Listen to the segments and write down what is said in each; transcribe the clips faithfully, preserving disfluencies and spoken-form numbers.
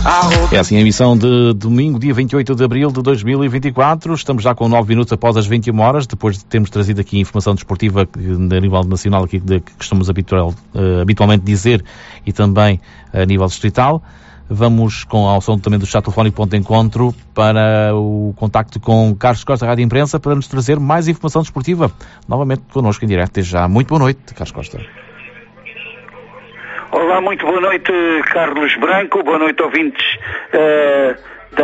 É assim a emissão de domingo, dia vinte e oito de abril de dois mil e vinte e quatro. Estamos já com nove minutos após as vinte e uma horas, depois de termos trazido aqui informação desportiva a nível nacional, aqui de, que costumamos habitual, uh, habitualmente dizer, e também a nível distrital. Vamos com ao som também do chat telefónico Ponto de Encontro para o contacto com Carlos Costa, Rádio Imprensa, para nos trazer mais informação desportiva. Novamente connosco em direto. Desde já, muito boa noite, Carlos Costa. Olá, muito boa noite, Carlos Branco, boa noite, ouvintes uh,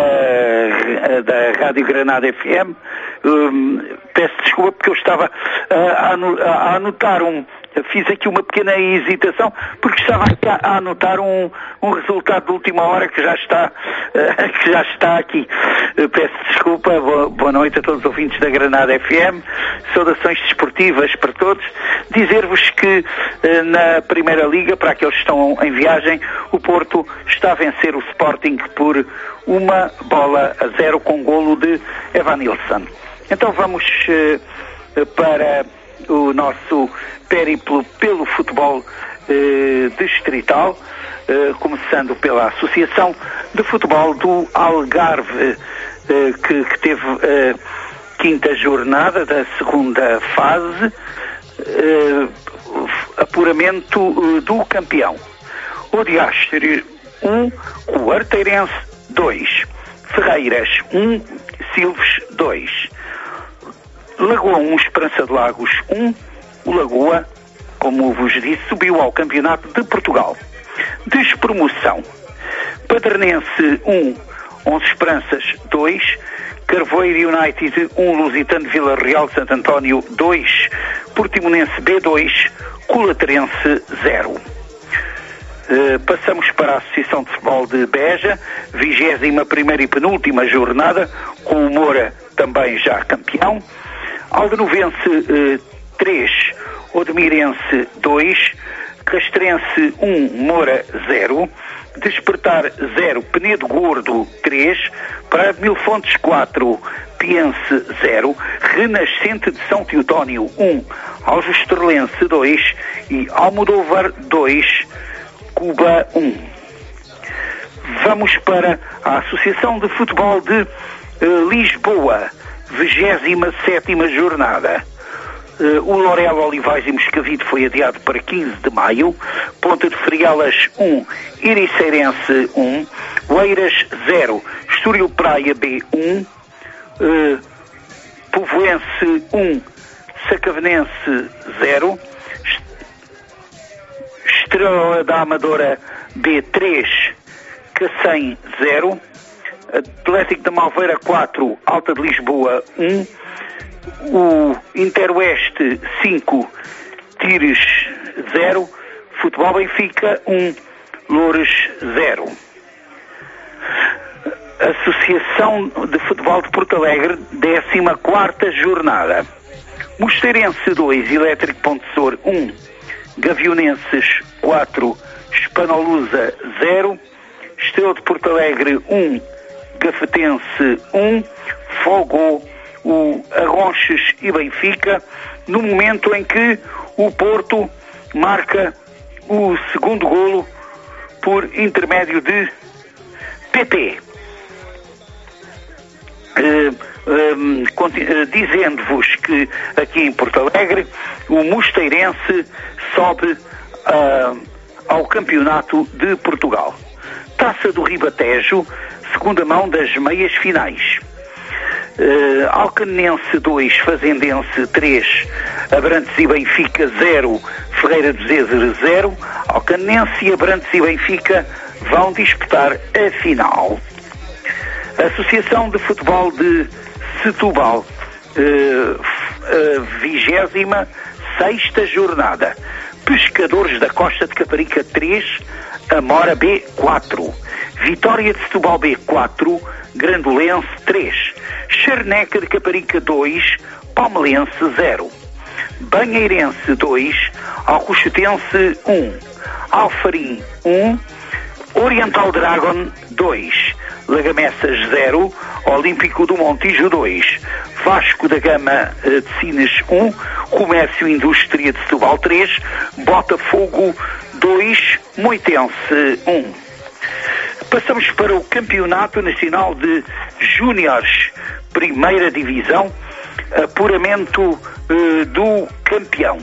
da, da Rádio Granada F M. Um, peço desculpa porque eu estava uh, a anotar um... Fiz aqui uma pequena hesitação porque estava a anotar um, um resultado de última hora que já está, uh, que já está aqui. Uh, peço desculpa, boa, boa noite a todos os ouvintes da Granada F M, saudações desportivas para todos. Dizer-vos que uh, na Primeira Liga, para aqueles que estão em viagem, o Porto está a vencer o Sporting por uma bola a zero com golo de Evanilson. Então vamos uh, para o nosso périplo pelo futebol eh, distrital, eh, começando pela Associação de Futebol do Algarve, eh, que, que teve a quinta jornada da segunda fase, eh, apuramento eh, do campeão. O Diastre um, o Arteirense dois, Ferreiras um, Silves dois, Lagoa um, Esperança de Lagos um, o Lagoa, como vos disse, subiu ao Campeonato de Portugal. Despromoção. Padernense um, Onze Esperanças dois, Carvoeiro United um, Lusitano Vila Real de Santo António dois, Portimonense B dois, Colaterense zero. Uh, passamos para a Associação de Futebol de Beja, vigésima primeira e penúltima jornada, com o Moura também já campeão. Aldenovense uh, três, Odemirense dois, Castrense um, Moura zero, Despertar zero, Penedo Gordo três, Praia de Mil Fontes quatro, Piense zero, Renascente de São Teotónio um, Aljustrellense dois e Almodóvar dois, Cuba um. Vamos para a Associação de Futebol de uh, Lisboa, vigésima sétima jornada. Uh, o Lorel, Olivais e Moscavide foi adiado para quinze de maio. Ponta de Frielas um, Iriceirense um, Oeiras zero, Estoril Praia B um, uh, Povoense um, Sacavenense zero, Estrela da Amadora B três, Cacém zero, Atlético da Malveira quatro, Alta de Lisboa um, o Interoeste cinco, Tires zero, Futebol Benfica um, Loures zero. Associação de Futebol de Porto Alegre, décima quarta jornada. Mosteirense dois, Elétrico Pontessor um, Gavionenses quatro, Espanolusa zero, Estrela de Porto Alegre um, Gafetense um, Fogo o Arronches e Benfica, no momento em que o Porto marca o segundo golo por intermédio de P P. Uh, um, uh, dizendo-vos que aqui em Porto Alegre o Mosteirense sobe uh, ao Campeonato de Portugal. Taça do Ribatejo, segunda mão das meias finais. Uh, Alcanense dois, Fazendense três, Abrantes e Benfica zero, Ferreira do Zezer zero. Alcanense e Abrantes e Benfica vão disputar a final. Associação de Futebol de Setúbal, vigésima sexta jornada. Pescadores da Costa de Caparica três, Amora B quatro, Vitória de Setúbal B quatro, Grandolense três, Charneca de Caparica dois, Palmelense zero, Banheirense dois, Alcochetense um, Alfarim um, Oriental Dragon dois, Lagamessas zero, Olímpico do Montijo dois, Vasco da Gama de Sines um, Comércio e Indústria de Setúbal três, Botafogo dois, Moitense um. Passamos para o Campeonato Nacional de Júniores, Primeira Divisão, apuramento eh, do campeão.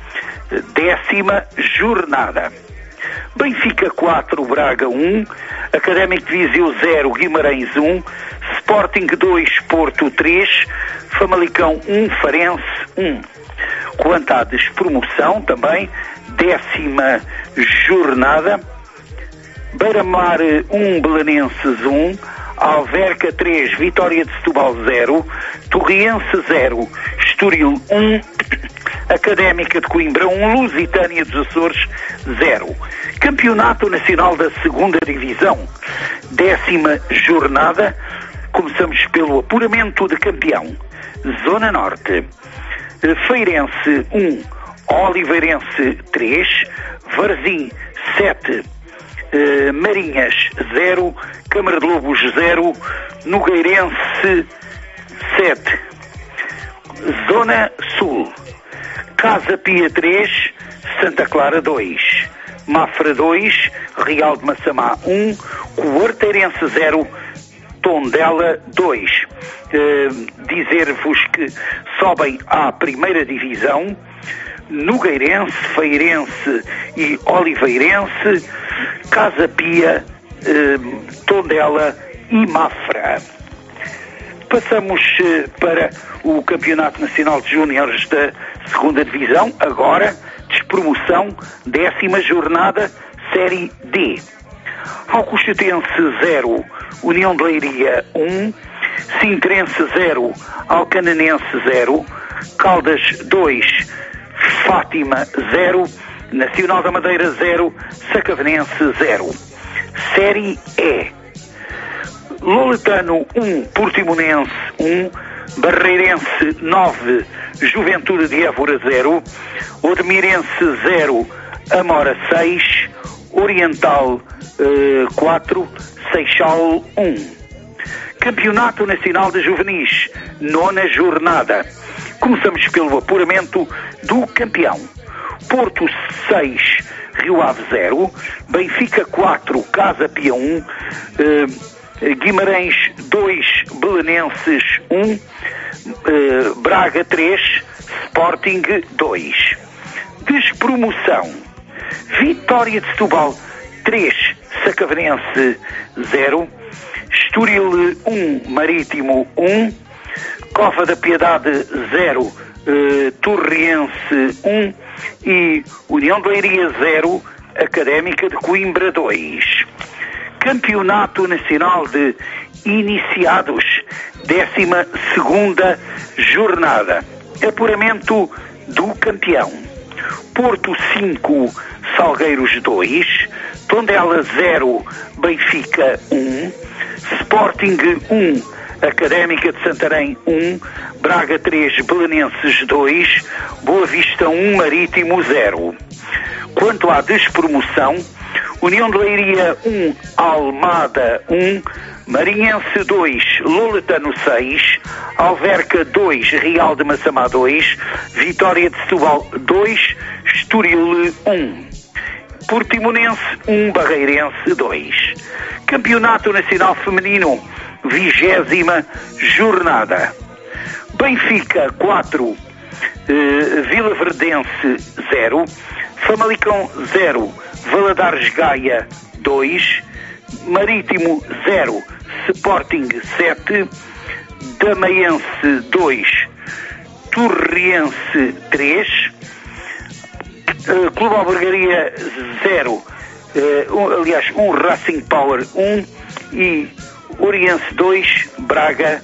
Décima jornada. Benfica quatro, Braga um, Académico de Viseu zero, Guimarães um, Sporting dois, Porto três, Famalicão um, Farense um. Quanto à despromoção, também, décima jornada, Beira-Mar um, Belenenses um, Alverca três, Vitória de Setúbal zero, Torriense zero, Estoril um, Académica de Coimbra um, Lusitânia dos Açores zero. Campeonato Nacional da Segunda Divisão, décima jornada. Começamos pelo apuramento de campeão. Zona Norte, Feirense um, Oliveirense três, Varzim sete, eh, Marinhas zero, Câmara de Lobos zero, Nogueirense sete. Zona Sul, Casa Pia três, Santa Clara dois, Mafra dois, Real de Massamá um, Quarteirense zero, Tondela dois. Uh, dizer-vos que sobem à primeira divisão Nogueirense, Feirense e Oliveirense, Casa Pia, uh, Tondela e Mafra. Passamos uh, para o Campeonato Nacional de Júniores da Segunda Divisão, agora despromoção, décima jornada, Série D. Alcochatense zero, União de Leiria um, Sintrense zero, Alcananense zero, Caldas dois, Fátima zero, Nacional da Madeira zero, Sacavenense zero. Série E. Loletano um, Portimonense um, Barreirense nove, Juventude de Évora zero, Odmirense zero, Amora seis, Oriental uh, quatro, Seixal um. Campeonato Nacional de Juvenis, nona jornada. Começamos pelo apuramento do campeão. Porto seis, Rio Ave zero, Benfica quatro, Casa Pia um, uh, Guimarães dois, Belenenses um, uh, Braga três, Sporting dois. Despromoção, Vitória de Setúbal três, Sacavenense zero, Estoril um, Marítimo um, Cova da Piedade zero, uh, Torriense um e União de Leiria zero, Académica de Coimbra dois. Campeonato Nacional de Iniciados, décima segunda jornada. Apuramento do campeão. Porto cinco, Salgueiros dois, Tondela zero, Benfica um, Sporting um, Académica de Santarém um, Braga três, Belenenses dois, Boa Vista um, Marítimo zero. Quanto à despromoção, União de Leiria um, Almada um, Marinhense dois, Loletano seis, Alverca dois, Real de Massamá dois, Vitória de Setúbal dois, Estoril um. Portimonense um, Barreirense dois. Campeonato Nacional Feminino, vigésima jornada. Benfica quatro, eh, Vila Verdense zero, Famalicão zero, Valadares Gaia dois, Marítimo zero, Sporting sete, Damaense dois, Torriense três, uh, Clube Albergaria zero, uh, um, aliás um, Racing Power um e Oriense dois, Braga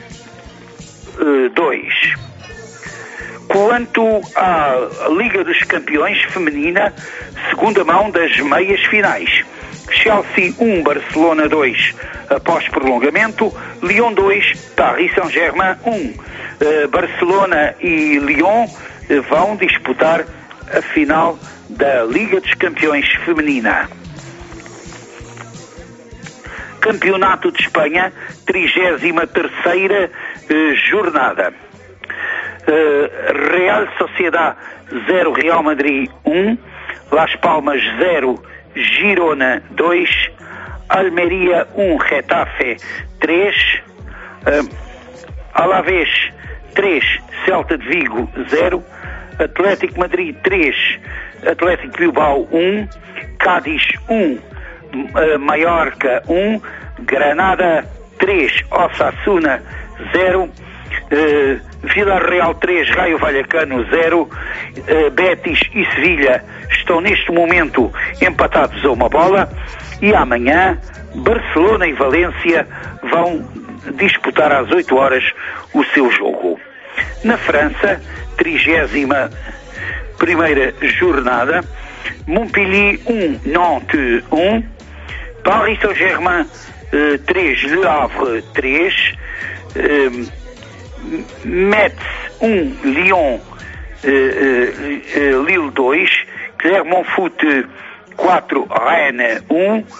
dois. Quanto à Liga dos Campeões Feminina, segunda mão das meias finais. Chelsea um, Barcelona dois, após prolongamento. Lyon dois, Paris Saint-Germain um. Uh, Barcelona e Lyon uh, vão disputar a final da Liga dos Campeões Feminina. Campeonato de Espanha, trigésima terceira uh, jornada. Uh, Real Sociedad zero, Real Madrid um, Las Palmas zero, Girona dois, Almeria um, Getafe três, uh, Alavés três, Celta de Vigo zero, Atlético Madrid três, Atlético Bilbao um, Cádiz um, uh, Mallorca um, Granada três, Osasuna zero, uh, Vila Real três, Raio Vallecano zero, uh, Betis e Sevilha estão neste momento empatados a uma bola, e amanhã Barcelona e Valência vão disputar às oito horas o seu jogo. Na França, trigésima primeira jornada, Montpellier um, Nantes um, Paris Saint-Germain uh, três, Le Havre três, uh, Metz um, Lyon uh, uh, Lille dois, Clermont-Foot quatro, Rennes um, uh,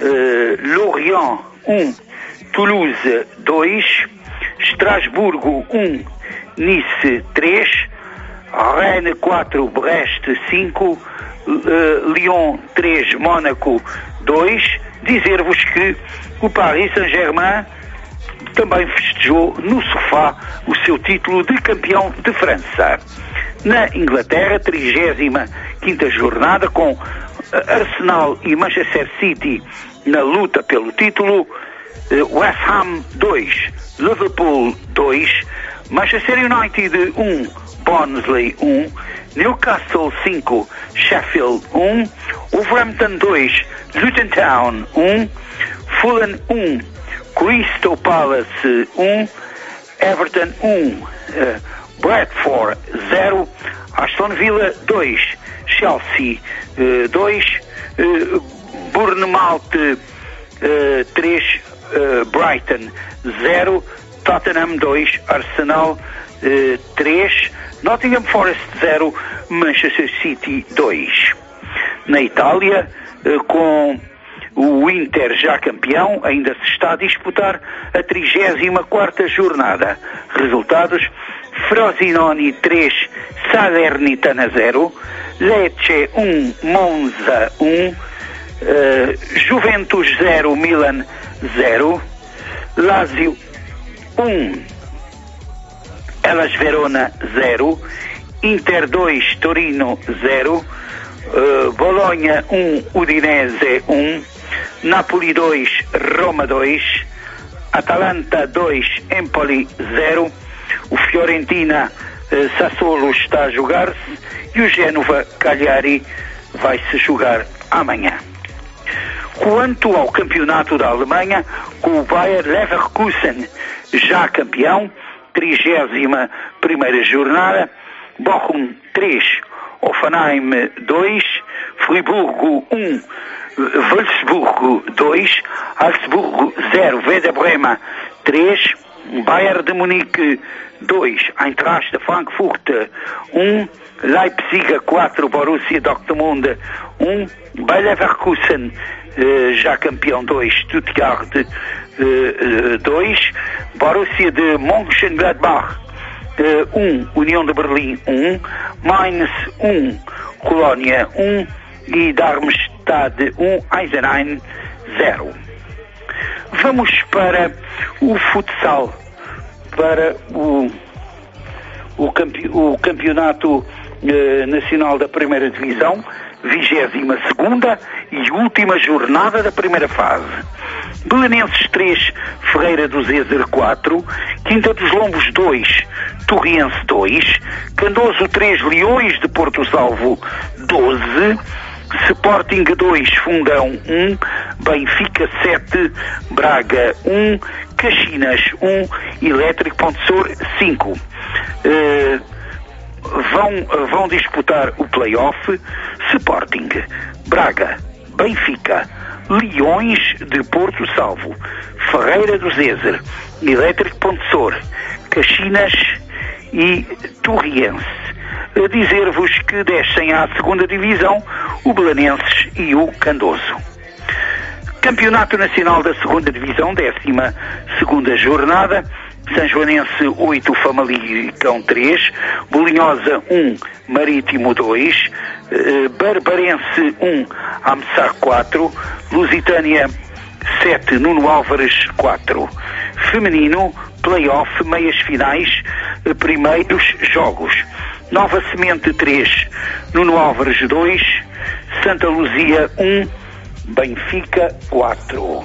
Lorient um, Toulouse dois, Estrasburgo um, Nice três, Rennes quatro, Brest cinco, uh, Lyon três, Mónaco dois. Dizer-vos que o Paris Saint-Germain também festejou no sofá o seu título de campeão de França. Na Inglaterra, trigésima quinta jornada, com Arsenal e Manchester City na luta pelo título, West Ham dois, Liverpool dois, Manchester United um, Barnsley um, Newcastle cinco, Sheffield um, Wolverhampton dois, Luton Town um, Fulham um, Crystal Palace um, Everton um, uh, Bradford zero, Aston Villa dois, Chelsea dois, uh, uh, Bournemouth uh, três, uh, Brighton zero, Tottenham dois, Arsenal uh, três, Nottingham Forest zero, Manchester City dois. Na Itália, uh, com o Inter já campeão, ainda se está a disputar a trigésima quarta jornada. Resultados: Frosinone três, Salernitana zero, Lecce um, Monza um, uh, Juventus zero, Milan zero, Lazio um, Hellas Verona zero, Inter dois, Torino zero, uh, Bologna um, Udinese um, Napoli dois, Roma dois, Atalanta dois, Empoli zero, o Fiorentina uh, Sassuolo está a jogar-se e o Génova Cagliari vai-se jogar amanhã. Quanto ao campeonato da Alemanha, com o Bayer Leverkusen já campeão, trigésima primeira jornada, Bochum três, Hoffenheim dois, Friburgo um, Wolfsburgo dois, Augsburgo zero, Werder Bremen três, Bayern de Munique dois, Eintracht Frankfurt um, Leipzig quatro, Borussia Dortmund um, Bayer Leverkusen uh, já campeão dois, Stuttgart dois, uh, Borussia de Mönchengladbach um, União de Berlim um, Mainz um, Colónia um e Darmstadt um, Eisenheim zero. Vamos para o futsal, para o, o, campe, o campeonato eh, nacional da primeira divisão, vigésima segunda e última jornada da primeira fase. Belenenses três, Ferreira do Zezer quatro, Quinta dos Lombos dois, Torriense dois, Candoso três, Leões de Porto Salvo doze, Sporting dois, Fundão um, Benfica sete, Braga um, Caxinas um, Elétrico Ponte Sor cinco. Uh, vão, vão disputar o play-off Sporting, Braga, Benfica, Leões de Porto Salvo, Ferreira do Zezer, Elétrico Ponte Sor, Caxinas e Torriense. A dizer-vos que descem à segunda divisão o Belenenses e o Candoso. Campeonato Nacional da segunda divisão, décima segunda jornada, São Joanense oito, Famalicão três, Bolinhosa um, Marítimo dois, uh, Barbarense um, Amsar quatro, Lusitânia sete, Nuno Álvares quatro. Feminino, play-off, meias finais, primeiros jogos. Nova Semente três, Nuno Álvares dois, Santa Luzia um, Benfica quatro.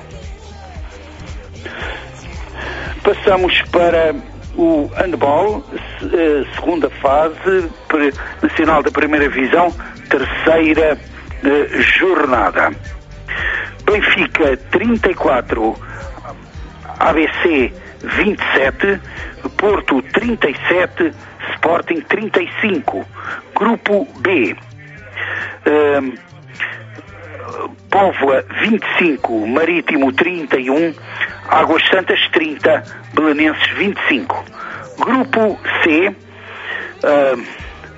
Passamos para o handball, segunda fase, nacional da primeira divisão, terceira jornada. Benfica trinta e quatro, A B C vinte e sete, Porto trinta e sete, Sporting trinta e cinco. Grupo B, um, Póvoa vinte e cinco, Marítimo trinta e um, Águas Santas trinta, Belenenses vinte e cinco. Grupo C, uh,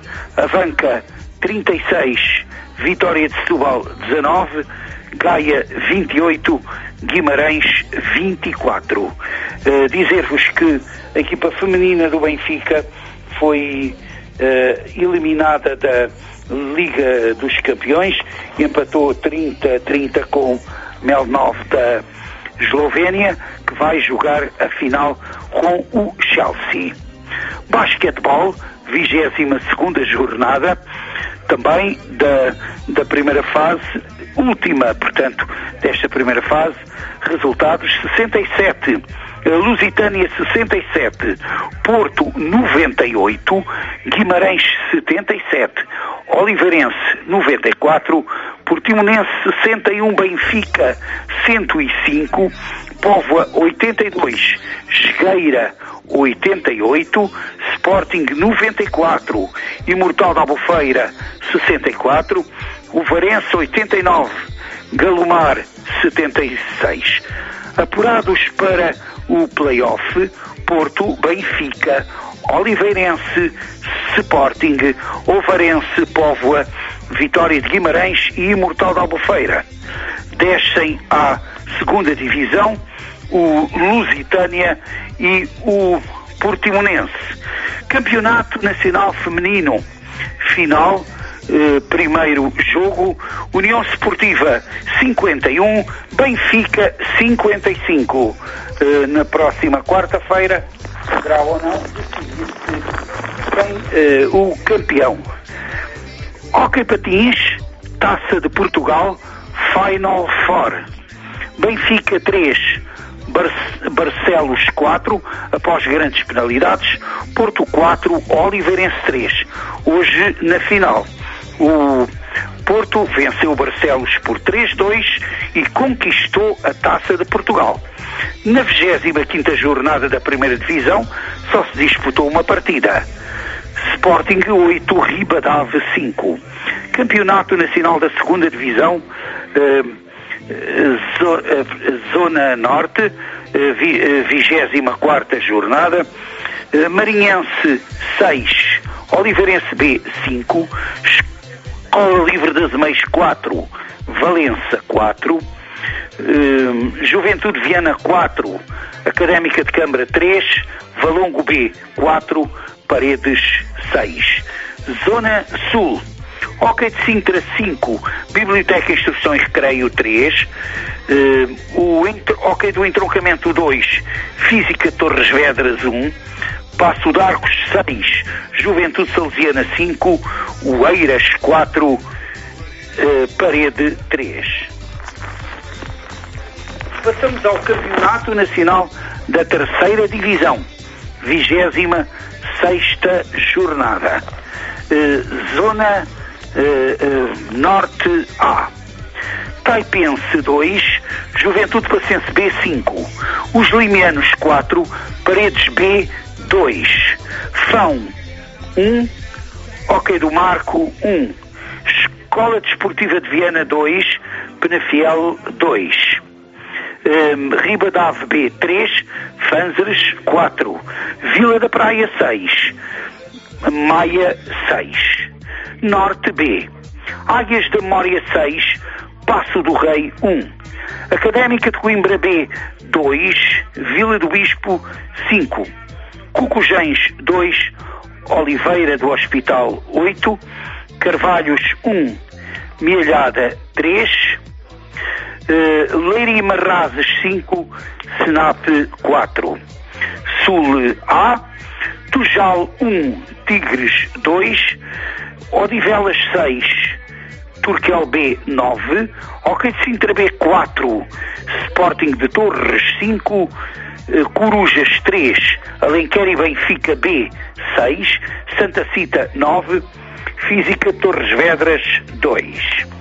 Avanca trinta e seis, Vitória de Setúbal dezanove, Gaia vinte e oito, Guimarães vinte e quatro. Uh, dizer-vos que a equipa feminina do Benfica foi uh, eliminada da Liga dos Campeões, empatou trinta a trinta com Melnov da Eslovénia, que vai jogar a final com o Chelsea. Basquetebol, vigésima segunda jornada, também da, da primeira fase, última, portanto, desta primeira fase. Resultados: sessenta e sete, Lusitânia sessenta e sete, Porto noventa e oito, Guimarães setenta e sete, Oliveirense noventa e quatro, Portimonense sessenta e um, Benfica cento e cinco, Póvoa oitenta e dois, Chegueira oitenta e oito, Sporting noventa e quatro, Imortal da Albufeira sessenta e quatro, Ovarense oitenta e nove, Galomar setenta e seis. Apurados para o play-off: Porto, Benfica, Oliveirense, Sporting, Ovarense, Póvoa, Vitória de Guimarães e Imortal da Albufeira. Descem à segunda divisão o Lusitânia e o Portimonense. Campeonato Nacional Feminino, final, eh, primeiro jogo, União Sportiva cinquenta e um, Benfica cinquenta e cinco. Eh, na próxima quarta-feira será ou não decidir quem eh, o campeão. Hóquei Patins, Taça de Portugal, Final Four. Benfica três, Bar Barcelos quatro, após grandes penalidades. Porto quatro, Oliveirense três. Hoje, na final, o Porto venceu o Barcelos por três a dois e conquistou a Taça de Portugal. Na vigésima quinta jornada da primeira divisão, só se disputou uma partida. Sporting oito, Ribadave cinco. Campeonato Nacional da segunda divisão, eh, zo, eh, Zona Norte, eh, vigésima quarta jornada, eh, Marinhense seis, Oliveirense B cinco, Escola Livre das Meias quatro, Valença quatro, eh, Juventude Viana quatro, Académica de Câmara três, Valongo B quatro, Paredes seis. Zona Sul, Hóquei de Sintra cinco, Biblioteca e Instruções Recreio três, uh, o Hóquei do Entroncamento dois, Física Torres Vedras um, Passo de Arcos seis, Juventude Salesiana cinco, Oeiras quatro, uh, Parede três. Passamos ao Campeonato Nacional da terceira divisão, vigésima sexta jornada. Uh, zona uh, uh, Norte A. Taipense dois, Juventude Pacense B cinco, Os Limianos quatro, Paredes B dois, Fão um, Hóquei do Marco um, Escola Desportiva de Viana dois, Penafiel dois. Um, Ribadave B três, Fanzeres quatro, Vila da Praia seis, Maia seis. Norte B, Águias da Memória seis, Passo do Rei um, Académica de Coimbra B dois, Vila do Bispo cinco, Cucujães dois, Oliveira do Hospital oito, Carvalhos um, Mielhada três, Uh, Leiria Marrazes cinco, Senap quatro. Sul A, Tujal um, Tigres dois, Odivelas seis, Turquel B nove, Hockey de Sintra B quatro, Sporting de Torres cinco, Corujas três, Alenquer e Benfica B seis, Santa Cita nove, Física Torres Vedras dois.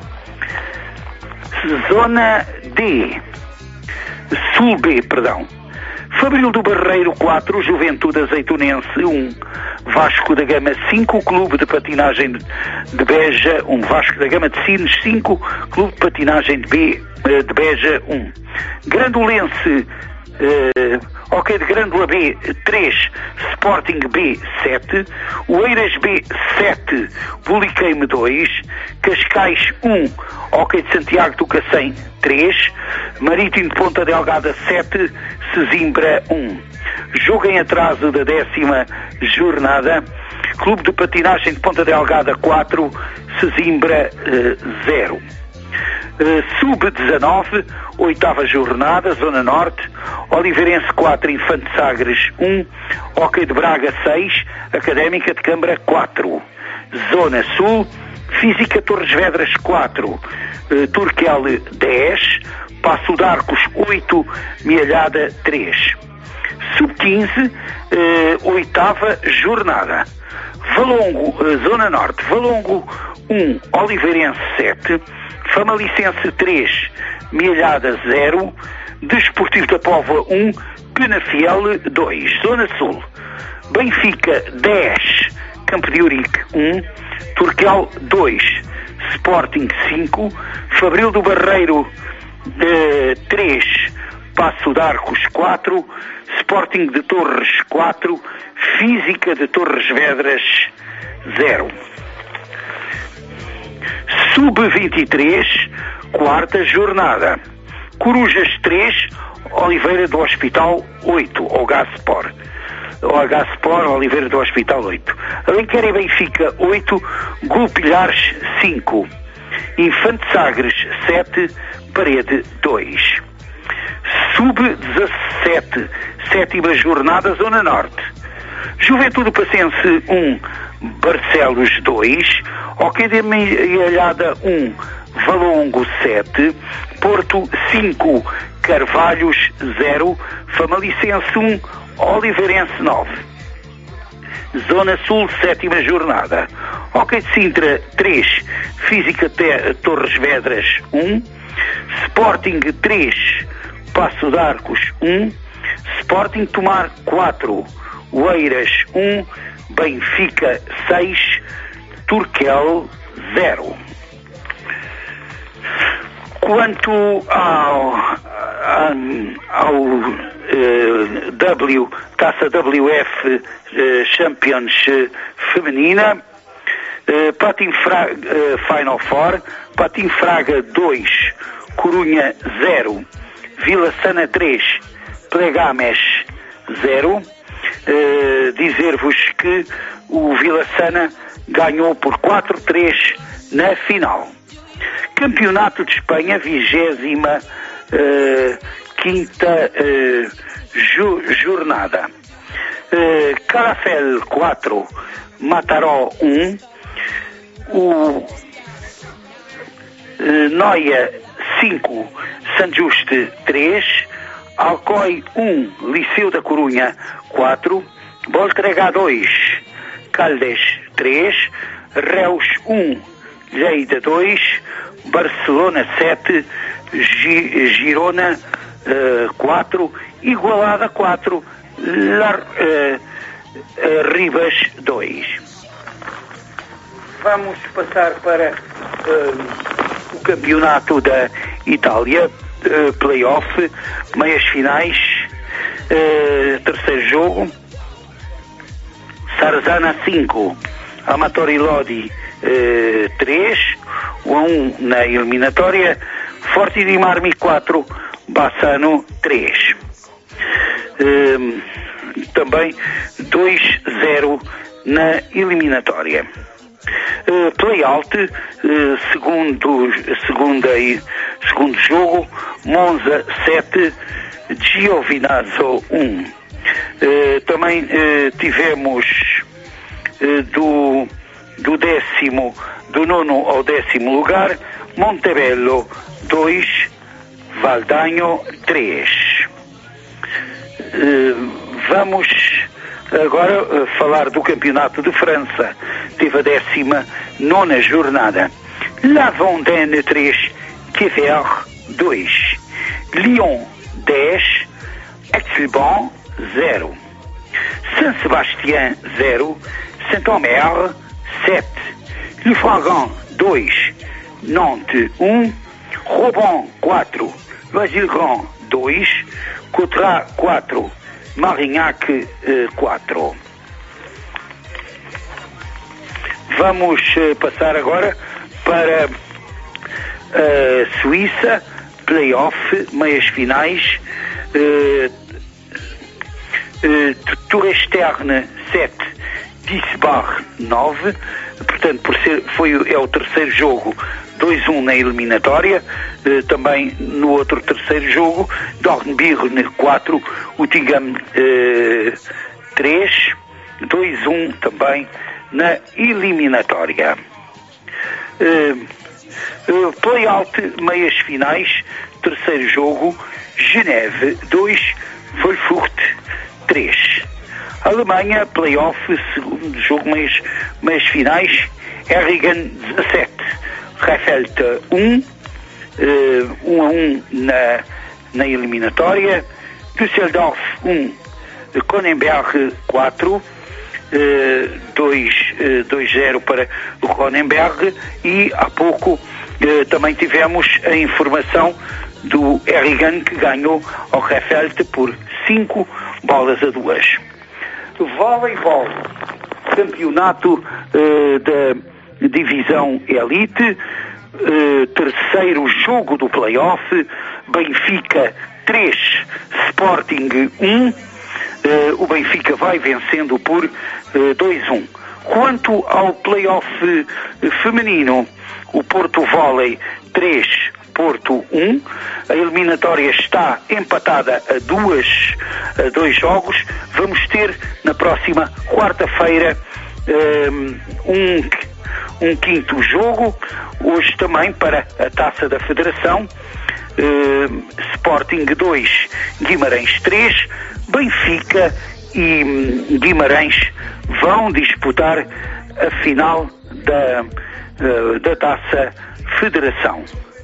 Zona D, Sul B, perdão. Fabril do Barreiro quatro, Juventude Azeitonense um, Vasco da Gama cinco, Clube de Patinagem de Beja um, Vasco da Gama de Sines cinco, Clube de Patinagem de, B, de Beja um. Grandolense, uh, Hockey de Grândola B três, Sporting B sete, Oeiras B sete, Buliqueime dois, Cascais um, Hockey de Santiago do Cacém três, Marítimo de Ponta Delgada sete, Sesimbra um. Jogo em atraso da décima jornada, Clube de Patinagem de Ponta Delgada quatro, Sesimbra zero. Uh, Sub dezanove, oitava jornada, Zona Norte, Oliveirense quatro, Infante Sagres um, Hockey de Braga seis, Académica de Câmara quatro. Zona Sul, Física Torres Vedras quatro, uh, Turquel dez, Passo de Arcos oito, Mialhada três. Sub quinze, uh, oitava jornada. Valongo, uh, Zona Norte, Valongo um, Oliveirense sete, Famalicense três, Mialhada zero, Desportivo da Póvoa um, Penafiel dois. Zona Sul, Benfica dez, Campo de Ourique um, Turquel dois, Sporting cinco, Fabril do Barreiro eh, três, Passo de Arcos quatro, Sporting de Torres quatro, Física de Torres Vedras zero. Sub vinte e três, quarta jornada. Corujas três, Oliveira do Hospital oito, ou Gaspor. O Gaspor, Oliveira do Hospital oito. Alenquer e Benfica oito, Gulpilhares cinco. Infante Sagres sete, Parede dois. Sub dezassete, sétima jornada, Zona Norte. Juventude Passense um, Barcelos dois, Hockey de Mialhada um, Valongo sete, Porto cinco, Carvalhos zero, Famalicense um, Oliveirense nove. Zona Sul, sétima jornada. Hockey de Sintra três, Física Torres Vedras um, Sporting três, Passo de Arcos um, Sporting Tomar quatro, Oeiras um, Benfica seis, Turquel zero. Quanto ao, ao, ao uh, W, Taça W F uh, Champions uh, feminina, uh, Patim Fraga, uh, Final Four, Patim Fraga dois, Corunha zero, Vila Sana três, Plegames zero. Uh, dizer-vos que o Vila Sana ganhou por quatro a três na final. Campeonato de Espanha, vigésima uh, quinta uh, ju jornada. Uh, Calafel quatro, Mataró um, o uh, Noia cinco, San Juste três, Alcoi um, Liceu da Corunha quatro, Voltregá dois, Caldes três, Reus um, Lleida dois, Barcelona sete, Gi Girona uh, quatro, Igualada quatro, Lar, uh, uh, Ribas dois. Vamos passar para uh, o campeonato da Itália, uh, play-off, meias finais, uh, terceiro jogo, Sarzana cinco, Amatori Lodi uh, três, um a um na eliminatória, Forti di Marmi quatro, Bassano três. Uh, também dois a zero na eliminatória. Uh, play-out, uh, segundo, segunda segundo jogo, Monza sete, Giovinazzo um. Uh, também uh, tivemos uh, do, do décimo, do nono ao décimo lugar, Montebello dois, Valdanho três. Uh, vamos agora uh, falar do Campeonato de França. Teve a décima nona jornada. La Vendée três, Quevert dois, Lyon dez, Aix-les-Bains zero, Saint-Sébastien zero, Saint-Omer sete, Le Frangan dois, Nantes um, Roban quatro, Vasilgrand dois, Coutras quatro, Marignac quatro. Vamos uh, passar agora para a Suíça, play-off, meias finais. Uh, uh, Tour Externe sete, Disbar nove, portanto por ser, foi, é o terceiro jogo, dois um na eliminatória. Uh, também no outro terceiro jogo, Dornbirn quatro, Utigam uh, três, dois um também na eliminatória. Uh, uh, Play-out, meias finais, terceiro jogo, Geneve dois, Wolfurt três. Alemanha, play-off, segundo jogo, meias, meias finais, Erringen dezassete, Rehfeld um, uh, um a um na, na eliminatória, Düsseldorf um, Kronenberg quatro, dois zero para o Kronenberg, e há pouco uh, também tivemos a informação do Erringen, que ganhou ao Rehfeld por cinco bolas a duas. Voleibol, campeonato uh, da divisão Elite, uh, terceiro jogo do play-off, Benfica três, Sporting um. Uh, o Benfica vai vencendo por uh, dois a um. Quanto ao play-off uh, feminino, o Porto Volley três, Porto um. A eliminatória está empatada a, duas, a dois jogos. Vamos ter na próxima quarta-feira um, um quinto jogo, hoje também para a Taça da Federação. Uh, Sporting dois, Guimarães três, Benfica e Guimarães vão disputar a final da, uh, da Taça Federação.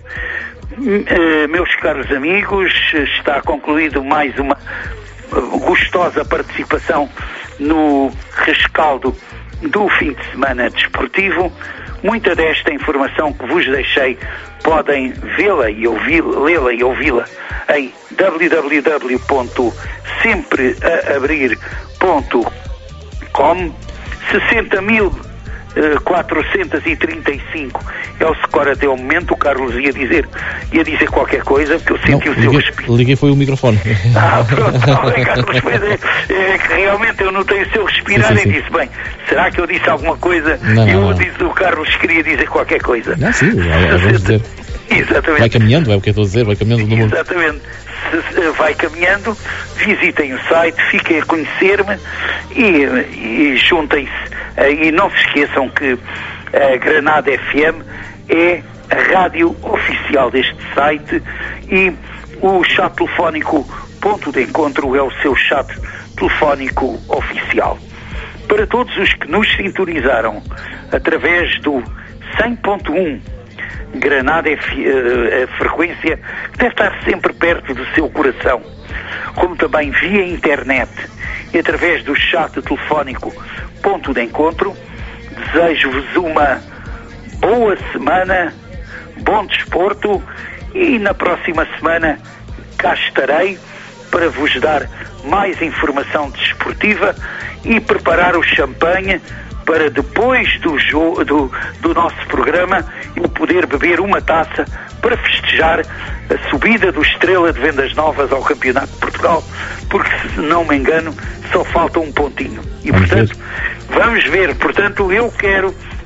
Uh, meus caros amigos, está concluído mais uma gostosa participação no rescaldo do fim de semana desportivo. Muita desta informação que vos deixei podem vê-la e ouvi-la, lê-la e ouvi-la em w w w ponto sempre a abrir ponto com. sessenta mil quatrocentos e trinta e cinco é o score até o momento. O Carlos ia dizer, ia dizer qualquer coisa, porque eu senti não, o seu liguei, respiro. Liguei foi o microfone. Ah, pronto, não, Carlos, mas é, é que realmente eu notei o seu respirar, sim, sim, sim. E disse, bem, será que eu disse alguma coisa? Não, eu não. disse, o Carlos queria dizer qualquer coisa. Não, sim, vamos dizer. Exatamente. Vai caminhando, é o que eu estou a dizer, vai caminhando no mundo. Exatamente. Se, se, vai caminhando, visitem o site, fiquem a conhecer-me e, e juntem-se. E não se esqueçam que a Granada F M é a rádio oficial deste site e o chat telefónico Ponto de Encontro é o seu chat telefónico oficial. Para todos os que nos sintonizaram através do cem ponto um, Granada é a frequência que deve estar sempre perto do seu coração, como também via internet e através do chat telefónico Ponto de Encontro. Desejo-vos uma boa semana, bom desporto, e na próxima semana cá estarei para vos dar mais informação desportiva e preparar o champanhe para depois do, jo- do, do nosso programa eu poder beber uma taça para festejar a subida do Estrela de Vendas Novas ao Campeonato de Portugal, porque, se não me engano, só falta um pontinho. E, vamos portanto, ver. vamos ver. Portanto, eu quero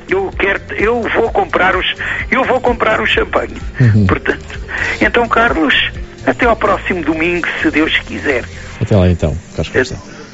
Eu quero, eu vou comprar os, eu vou comprar o champanhe. Uhum. Portanto, então, Carlos, até ao próximo domingo, se Deus quiser. Até lá então, Carlos Costa.